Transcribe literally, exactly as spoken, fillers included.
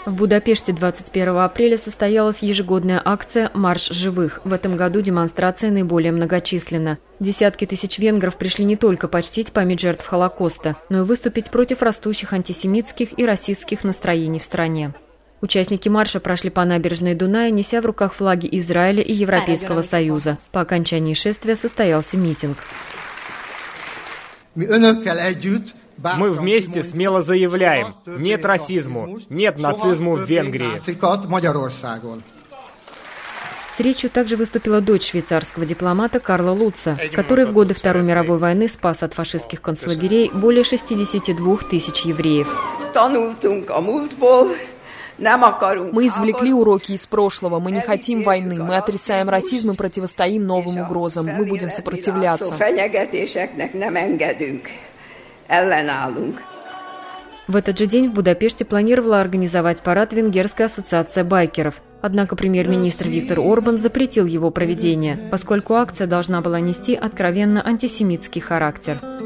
В Будапеште двадцать первого апреля состоялась ежегодная акция «Марш живых». В этом году демонстрация наиболее многочисленна. Десятки тысяч венгров пришли не только почтить память жертв Холокоста, но и выступить против растущих антисемитских и расистских настроений в стране. Участники марша прошли по набережной Дуная, неся в руках флаги Израиля и Европейского Союза. По окончании шествия состоялся митинг. Мы вместе смело заявляем: нет расизму, нет нацизму в Венгрии. С речью также выступила дочь швейцарского дипломата Карла Луца, который в годы Второй мировой войны спас от фашистских концлагерей более шестидесяти двух тысяч евреев. Мы извлекли уроки из прошлого, мы не хотим войны, мы отрицаем расизм и противостоим новым угрозам, мы будем сопротивляться. В этот же день в Будапеште планировала организовать парад Венгерская ассоциация байкеров. Однако премьер-министр Виктор Орбан запретил его проведение, поскольку акция должна была нести откровенно антисемитский характер.